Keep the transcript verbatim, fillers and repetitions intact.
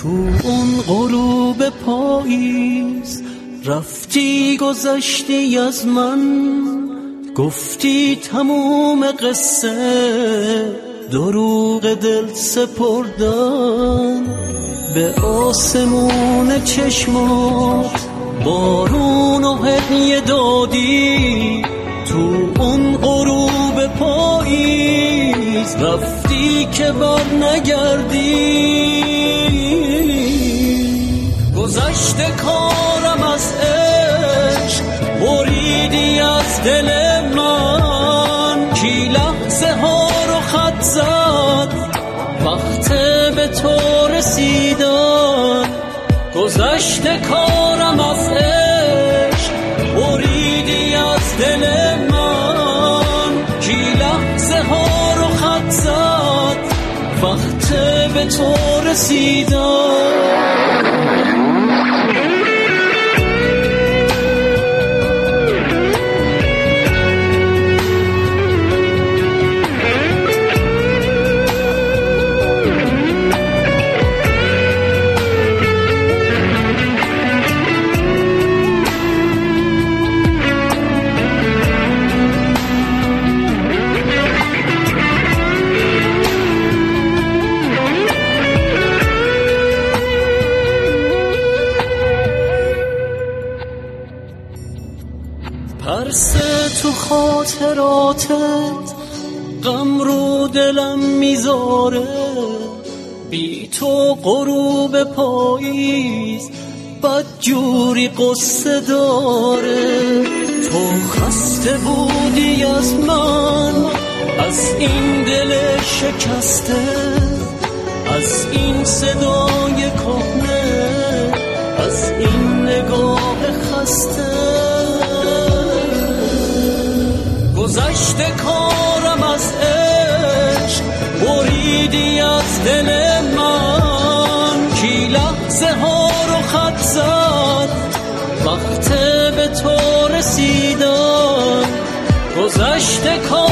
تو اون غروب پاییز رفتی گذشتی از من، گفتی تموم قصه دروغ دل سپردن. به آسمون چشمات بارون و هدیه دادی، تو اون غروب پاییز رفتی که بر نگردی. گذشته کارم از عشق بریدی از دل من، کی لحظه ها رو خط زد وقت به تو رسیدن. گذشته کارم از عشق بریدی از دل من، کی لحظه ها رو خط زد وقت به تو رسیدن. پرسه تو خاطراتت غم رو دلم میذاره، بی تو غروب پاییز بدجوری قصه داره. تو خسته بودی از من، از این دل شکسته، از این صدای کهنه، از این نگاه خسته. گذشته کارم از عشق بریدی از دل من، کی لحظه ها رو خط زد وقت به تو رسیدن. گذشته کارم